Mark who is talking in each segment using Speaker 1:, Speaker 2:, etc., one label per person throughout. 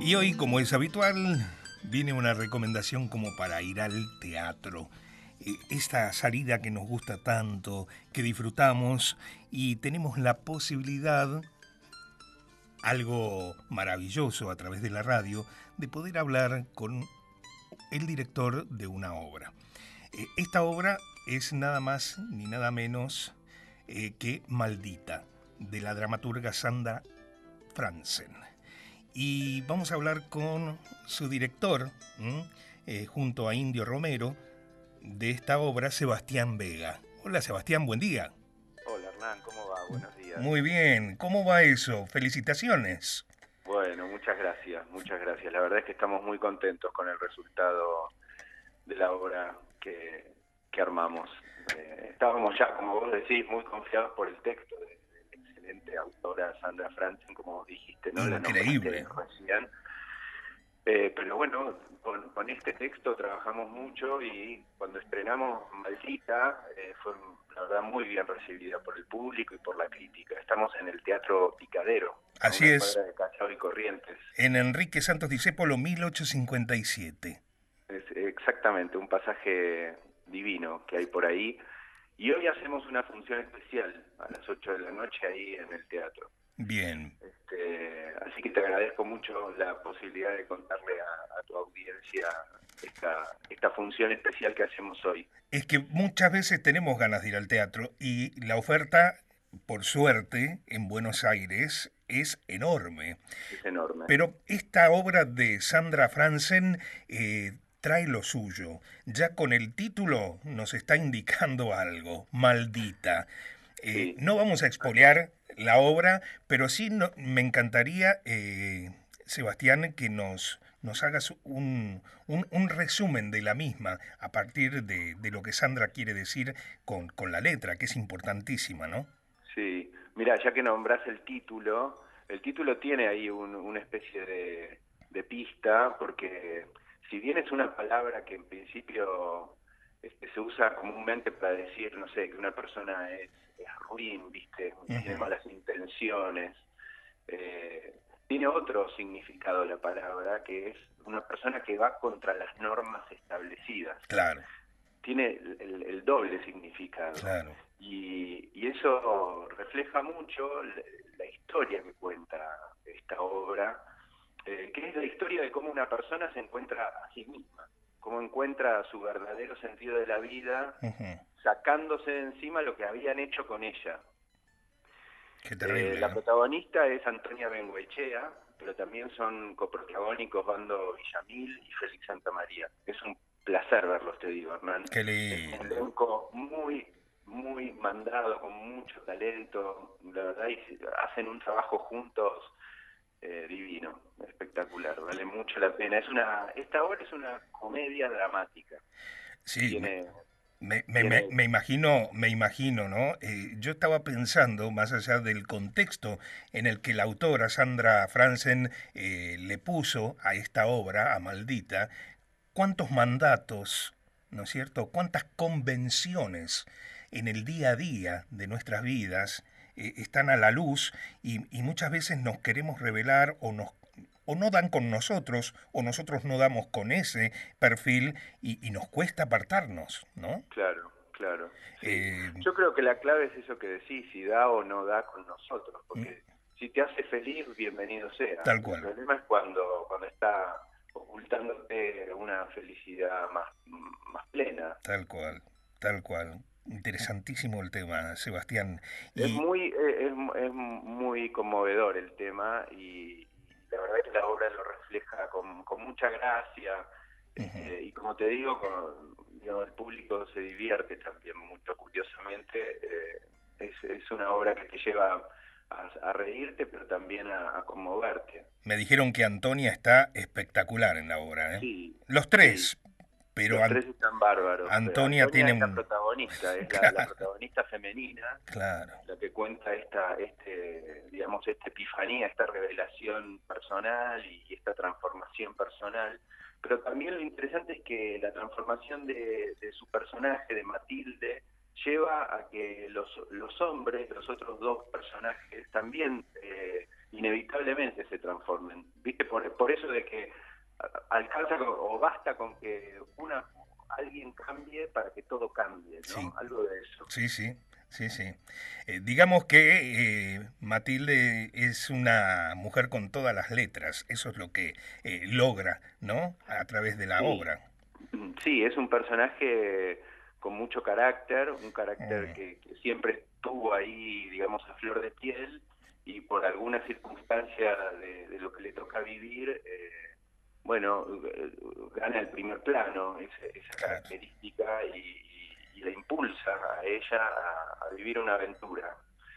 Speaker 1: Y hoy, como es habitual, viene una recomendación como para ir al teatro. Esta salida que nos gusta tanto, que disfrutamos y tenemos la posibilidad, algo maravilloso a través de la radio, de poder hablar con el director de una obra. Esta obra es nada más ni nada menos que Maldita, de la dramaturga Sandra Franzen. Y vamos a hablar con su director, junto a Indio Romero, de esta obra, Sebastián Vega. Hola Sebastián, buen día.
Speaker 2: Hola Hernán, ¿cómo va? Buenos días.
Speaker 1: Muy bien, ¿cómo va eso? Felicitaciones.
Speaker 2: Bueno, muchas gracias, muchas gracias. La verdad es que estamos muy contentos con el resultado de la obra que armamos. Estábamos ya, como vos decís, muy confiados por el texto de la excelente autora Sandra Franzen, como vos dijiste, ¿no? La nombraste
Speaker 1: Increíble.
Speaker 2: recién. Pero bueno, con este texto trabajamos mucho y cuando estrenamos Maldita fue la verdad muy bien recibida por el público y por la crítica. Estamos en el Teatro Picadero, a
Speaker 1: Así
Speaker 2: una
Speaker 1: es,
Speaker 2: cuadra de Callao y Corrientes.
Speaker 1: en Enrique Santos Discépolo 1857.
Speaker 2: Es exactamente un pasaje divino que hay por ahí. Y hoy hacemos una función especial a las 8 de la noche ahí en el teatro.
Speaker 1: Bien.
Speaker 2: Así que te agradezco mucho la posibilidad de contarle a tu audiencia esta función especial que hacemos hoy.
Speaker 1: Es que muchas veces tenemos ganas de ir al teatro y la oferta, por suerte, en Buenos Aires es enorme.
Speaker 2: Es enorme.
Speaker 1: Pero esta obra de Sandra Franzen trae lo suyo. Ya con el título nos está indicando algo. Maldita.
Speaker 2: Sí.
Speaker 1: No vamos a expoliar la obra, pero sí me encantaría, Sebastián, que nos hagas un resumen de la misma a partir de lo que Sandra quiere decir con la letra, que es importantísima, ¿no?
Speaker 2: Sí. Mira, ya que nombras el título tiene ahí una especie de pista, porque si bien es una palabra que en principio se usa comúnmente para decir, no sé, que una persona es ruin, ¿viste? Tiene malas intenciones. Tiene otro significado la palabra, que es una persona que va contra las normas establecidas.
Speaker 1: Claro.
Speaker 2: Tiene el doble significado.
Speaker 1: Claro.
Speaker 2: Y eso refleja mucho la historia que cuenta esta obra, que es la historia de cómo una persona se encuentra a sí misma, cómo encuentra su verdadero sentido de la vida, sacándose de encima lo que habían hecho con ella.
Speaker 1: Qué terrible.
Speaker 2: La protagonista es Antonia Bengoechea, pero también son coprotagónicos Bando Villamil y Félix Santamaría. Es un placer verlos, te digo, Hernán.
Speaker 1: Qué
Speaker 2: Es un
Speaker 1: lindo.
Speaker 2: elenco muy mandado, con mucho talento, la verdad, y hacen un trabajo juntos divino, espectacular, vale mucho la pena. Esta obra es una comedia dramática.
Speaker 1: Sí,
Speaker 2: Tiene
Speaker 1: me imagino, ¿no? Yo estaba pensando, más allá del contexto en el que la autora Sandra Franzen le puso a esta obra, a Maldita, cuántos mandatos, ¿no es cierto? Cuántas convenciones en el día a día de nuestras vidas están a la luz y muchas veces nos queremos revelar o no dan con nosotros o nosotros no damos con ese perfil y nos cuesta apartarnos, ¿no?
Speaker 2: Claro, claro, sí.
Speaker 1: Eh,
Speaker 2: Yo creo que la clave es eso que decís, si da o no da con nosotros,
Speaker 1: mm,
Speaker 2: porque si te hace feliz, bienvenido sea.
Speaker 1: Tal
Speaker 2: El
Speaker 1: cual,
Speaker 2: problema es cuando está ocultándote una felicidad más plena.
Speaker 1: tal cual, tal cual. Interesantísimo el tema, Sebastián.
Speaker 2: Es
Speaker 1: Y
Speaker 2: muy conmovedor el tema y la verdad que la obra lo refleja con mucha gracia. Y como te digo, digamos, el público se divierte también mucho, curiosamente. Es una obra que te lleva a reírte, pero también a conmoverte.
Speaker 1: me dijeron que Antonia está espectacular en la obra, ¿eh?
Speaker 2: Sí,
Speaker 1: Los
Speaker 2: sí,
Speaker 1: tres, pero
Speaker 2: los tres están bárbaros, pero
Speaker 1: Antonia
Speaker 2: Antonia
Speaker 1: tiene
Speaker 2: es la
Speaker 1: un...
Speaker 2: protagonista, es la
Speaker 1: Claro,
Speaker 2: protagonista femenina,
Speaker 1: claro.
Speaker 2: la que cuenta digamos, esta epifanía, esta revelación personal y esta transformación personal. Pero también lo interesante es que la transformación de su personaje, de Matilde, lleva a que los hombres, los otros dos personajes, también inevitablemente se transformen. ¿Viste? Por eso de que alcanza o basta con que alguien cambie para que todo cambie,
Speaker 1: Sí,
Speaker 2: ¿no? Algo de eso.
Speaker 1: sí, sí, sí, sí. Digamos que Matilde es una mujer con todas las letras, eso es lo que logra, ¿no? A través de la
Speaker 2: Sí,
Speaker 1: obra.
Speaker 2: sí, es un personaje con mucho carácter, un carácter
Speaker 1: Mm,
Speaker 2: que siempre estuvo ahí, digamos, a flor de piel, y por alguna circunstancia de lo que le toca vivir, bueno, gana el primer plano esa
Speaker 1: claro.
Speaker 2: característica y la impulsa a ella a vivir una aventura.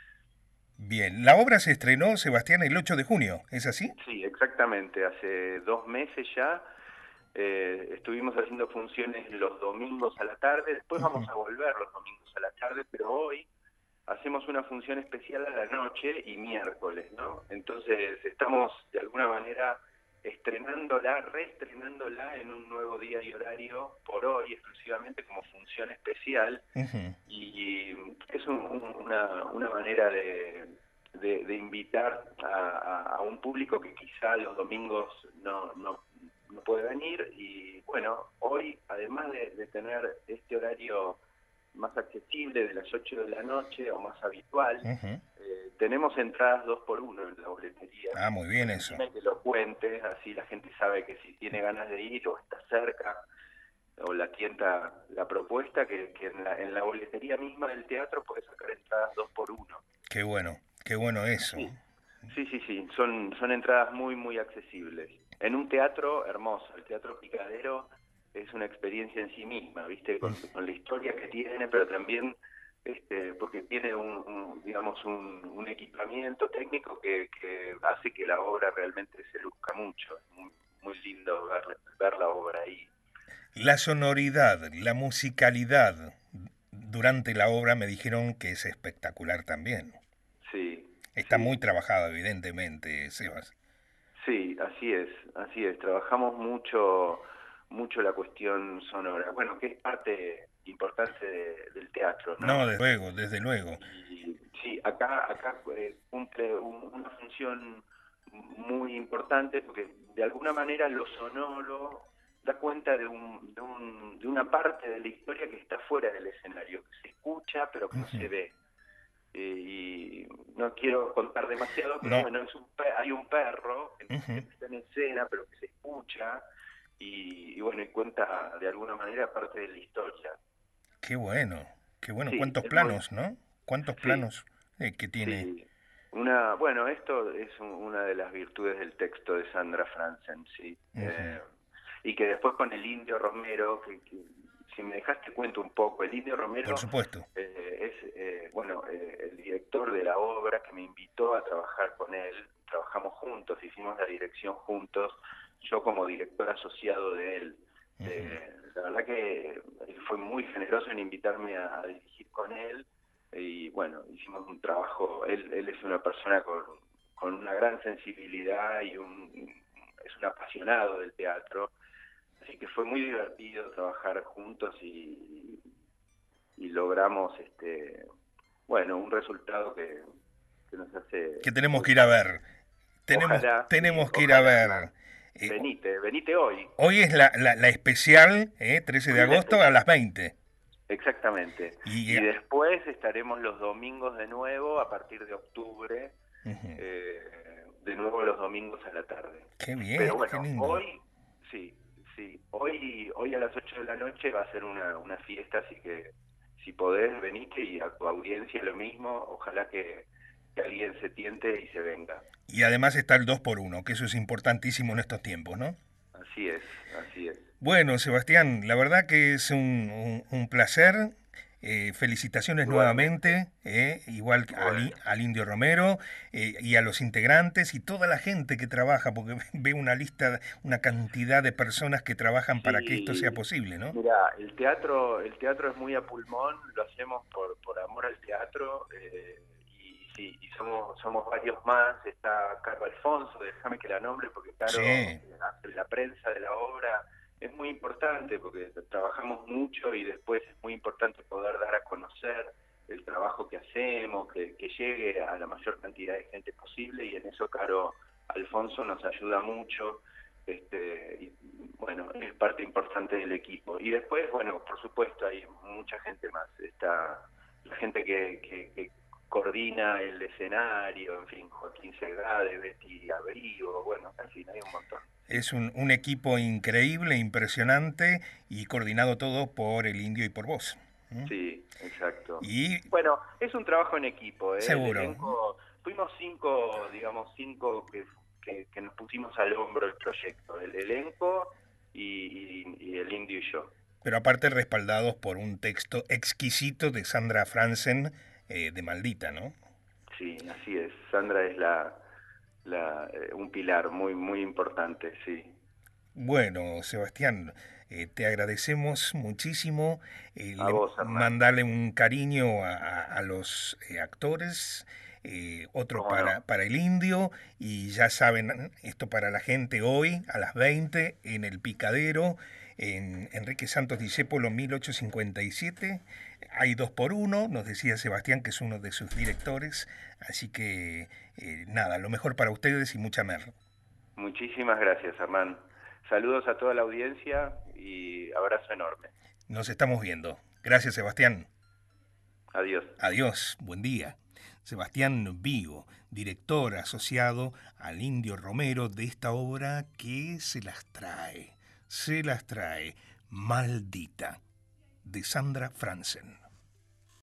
Speaker 1: Bien, la obra se estrenó, Sebastián, el 8 de junio, ¿es así?
Speaker 2: Sí, exactamente, hace 2 meses ya. Estuvimos haciendo funciones los domingos a la tarde, después vamos
Speaker 1: Ujú.
Speaker 2: a volver los domingos a la tarde, pero hoy hacemos una función especial a la noche y miércoles, ¿no? Entonces estamos de alguna manera reestrenándola en un nuevo día y horario por hoy, exclusivamente como función especial,
Speaker 1: Ujú.
Speaker 2: y es una manera de invitar a un público que quizá los domingos no puede venir, y bueno, hoy además de tener este horario más accesible de las 8 de la noche o más habitual,
Speaker 1: Ujú.
Speaker 2: tenemos entradas 2 por 1 en la boletería.
Speaker 1: Ah, muy bien eso.
Speaker 2: Argentina, y que lo cuente, así la gente sabe que si tiene ganas de ir o está cerca o la tienta la propuesta, que en la boletería misma del teatro puede sacar entradas 2 por 1.
Speaker 1: Qué bueno eso.
Speaker 2: Sí, sí, sí, sí, son entradas muy, muy accesibles. En un teatro hermoso, el Teatro Picadero es una experiencia en sí misma, ¿viste? Con la historia que tiene, pero también porque tiene digamos, un equipamiento técnico que hace que la obra realmente se luzca mucho. Es muy, muy lindo ver la obra ahí.
Speaker 1: La sonoridad, la musicalidad durante la obra me dijeron que es espectacular también.
Speaker 2: Sí,
Speaker 1: Está muy
Speaker 2: sí.
Speaker 1: trabajada, evidentemente, Sebas.
Speaker 2: Sí, así es, así es. Trabajamos mucho, mucho la cuestión sonora. Bueno, que es parte importante del teatro,
Speaker 1: No,
Speaker 2: ¿no?
Speaker 1: desde luego, desde luego.
Speaker 2: Y sí, acá cumple una función muy importante porque de alguna manera lo sonoro da cuenta de una parte de la historia que está fuera del escenario, que se escucha pero que no se
Speaker 1: Ujú.
Speaker 2: ve. Y no quiero contar demasiado, pero
Speaker 1: No.
Speaker 2: bueno, hay un perro que
Speaker 1: Ujú.
Speaker 2: no está en escena, pero que se escucha, y bueno, y cuenta de alguna manera parte de la historia.
Speaker 1: Qué bueno, qué bueno.
Speaker 2: Sí,
Speaker 1: ¿Cuántos
Speaker 2: es muy,
Speaker 1: planos, no? ¿Cuántos
Speaker 2: sí,
Speaker 1: planos que tiene?
Speaker 2: sí. Bueno, esto es una de las virtudes del texto de Sandra Franzen, sí.
Speaker 1: Ujú.
Speaker 2: Y que después con el Indio Romero, si me dejaste cuento un poco, el Indio
Speaker 1: Por
Speaker 2: Romero
Speaker 1: supuesto.
Speaker 2: el director de la obra que me invitó a trabajar con él. Trabajamos juntos, hicimos la dirección juntos, yo como director asociado de él.
Speaker 1: Ujú.
Speaker 2: La verdad que él fue muy generoso en invitarme a dirigir con él, y bueno, hicimos un trabajo. Él es una persona con una gran sensibilidad y es un apasionado del teatro, así que fue muy divertido trabajar juntos, y logramos bueno, un resultado que nos hace
Speaker 1: Que tenemos
Speaker 2: muy
Speaker 1: que ir a
Speaker 2: feliz.
Speaker 1: ver.
Speaker 2: Ojalá, sí,
Speaker 1: Tenemos que ir a
Speaker 2: ojalá,
Speaker 1: ver. Eh,
Speaker 2: venite hoy.
Speaker 1: hoy es la especial, 13 de
Speaker 2: Hoy es la
Speaker 1: agosto a
Speaker 2: especial.
Speaker 1: las 20.
Speaker 2: Exactamente.
Speaker 1: Y,
Speaker 2: Y después estaremos los domingos de nuevo a partir de octubre,
Speaker 1: ujú.
Speaker 2: de nuevo los domingos a la tarde.
Speaker 1: Qué bien,
Speaker 2: Pero
Speaker 1: qué
Speaker 2: bueno,
Speaker 1: lindo.
Speaker 2: hoy, sí, sí, hoy a las 8 de la noche va a ser una fiesta, así que si podés, venite, y a tu audiencia lo mismo. Ojalá que alguien se tiente y se venga.
Speaker 1: Y además está el 2 por uno, que eso es importantísimo en estos tiempos, ¿no?
Speaker 2: Así es, así es.
Speaker 1: Bueno, Sebastián, la verdad que es un placer. Felicitaciones
Speaker 2: Igualmente,
Speaker 1: nuevamente, igual que
Speaker 2: bueno.
Speaker 1: al Indio Romero y a los integrantes y toda la gente que trabaja, porque veo una lista, una cantidad de personas que trabajan para que esto sea
Speaker 2: Sí,
Speaker 1: posible, ¿no?
Speaker 2: mira, el teatro es muy a pulmón, lo hacemos por amor al teatro, y sí, y somos varios más. Está Caro Alfonso, déjame que la nombre porque Caro
Speaker 1: Sí,
Speaker 2: hace la prensa de la obra. Es muy importante porque trabajamos mucho y después es muy importante poder dar a conocer el trabajo que hacemos, que llegue a la mayor cantidad de gente posible, y en eso Caro Alfonso nos ayuda mucho. Y, bueno, es parte importante del equipo. Y después, bueno, por supuesto, hay mucha gente más. Está la gente que coordina el escenario, en fin, Joaquín Segade, Betty Abrigo, bueno, en fin, hay un montón.
Speaker 1: Es un equipo increíble, impresionante y coordinado todo por el Indio y por vos. ¿Mm?
Speaker 2: Sí, exacto.
Speaker 1: Y
Speaker 2: Bueno, es un trabajo en equipo, ¿eh? El
Speaker 1: seguro.
Speaker 2: elenco, fuimos cinco, digamos, cinco que nos pusimos al hombro el proyecto, el elenco y el Indio y yo.
Speaker 1: Pero aparte respaldados por un texto exquisito de Sandra Franzen, de Maldita, ¿no?
Speaker 2: Sí, así es. Sandra es un pilar muy, muy importante, sí.
Speaker 1: Bueno, Sebastián, te agradecemos muchísimo.
Speaker 2: A vos, Hernán.
Speaker 1: Mandarle un cariño a los actores, otro
Speaker 2: ¿Cómo no?
Speaker 1: para el Indio, y ya saben, esto para la gente hoy a las 20 en El Picadero, en Enrique Santos Discépolo 1857. Hay 2 por 1, nos decía Sebastián, que es uno de sus directores, así que nada, lo mejor para ustedes y mucha mer.
Speaker 2: Muchísimas gracias, Hernán. Saludos a toda la audiencia y abrazo enorme.
Speaker 1: Nos estamos viendo. Gracias, Sebastián.
Speaker 2: Adiós.
Speaker 1: Adiós, buen día. Sebastián Vigo, director asociado al Indio Romero de esta obra que se las trae, Maldita, de Sandra Franzen.